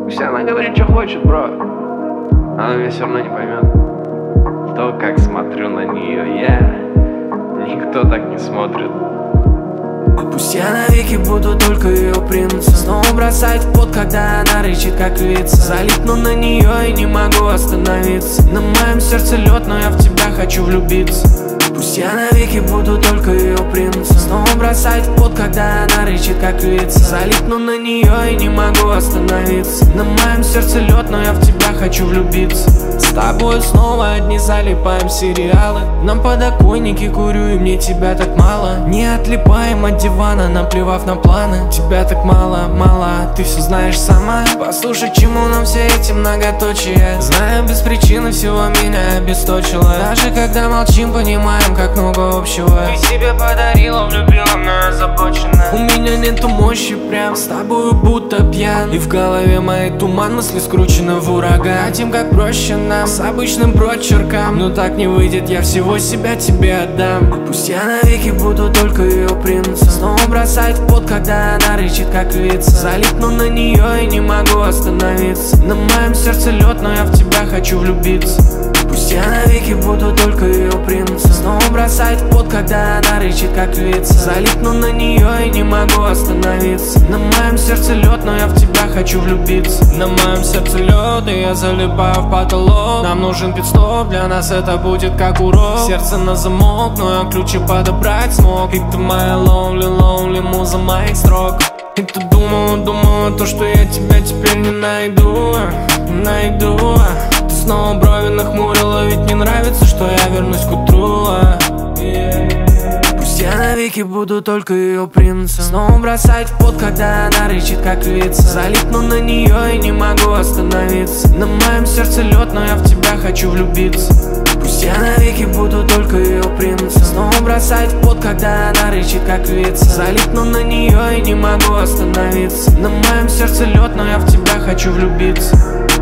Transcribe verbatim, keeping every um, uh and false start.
Пусть она говорит, что хочет, бро. Она меня все равно не поймет. То, как смотрю на нее я, никто так не смотрит. Пусть я навеки буду только ее принцем. Снова бросает в пот, когда она рычит, как львица. Залипну на нее и не могу остановиться. На моем сердце лед, но я в тебя хочу влюбиться. Пусть я навеки буду только ее принцем. Снова бросает в пот, когда она рычит, как львица. Залипну на нее и не могу остановиться. На моем сердце лед, но я в тебя хочу влюбиться. С тобой снова одни залипаем сериалы. На подоконнике курю, и мне тебя так мало. Не отлипаем от дивана, наплевав на планы. Тебя так мало, мало, ты все знаешь сама. Послушай, чему нам все эти многоточия. Знаю, без причины всего меня обесточило. Даже когда молчим, понимаем, как много общего. Ты себе подарила, влюбила, но озабочена. У меня нету мощи, прям с тобою будто пьян. И в голове моей туман, мысли скручены в ураган. Хотим как проще нам, с обычным прочерком. Но так не выйдет, я всего себя тебе отдам. Пусть я навеки буду только ее принцем. Снова бросает в пот, когда она рычит, как львица. Залипну на нее и не могу остановиться. На моем сердце лед, но я в тебя хочу влюбиться. Пусть я навеки буду только ее принцем. Снова бросает в пот, когда она рычит, как львица. Залипну на нее и не могу остановиться. На моем сердце лед, но я в тебя хочу влюбиться. На моем сердце лед, и я залипаю в потолок. Нам нужен пит-стоп, для нас это будет как урок. Сердце на замок, но я ключи подобрать смог. И ты моя lonely, lonely муза моих строк. И ты думала, думала, то, что я тебя теперь не найду, найду. Ты снова брови нахмурила, ведь не нравится, что я вернусь к утру. Пусть я навеки буду только ее принцем. Снова бросает в пот, когда она рычит, как львица. Залипну на нее и не могу остановиться. На моем сердце лед, но я в тебя хочу влюбиться. Пусть я навеки буду только ее принцем. Снова бросает в пот, когда она рычит, как львица. Залипну на нее и не могу остановиться. На моем сердце лед, но я в тебя хочу влюбиться.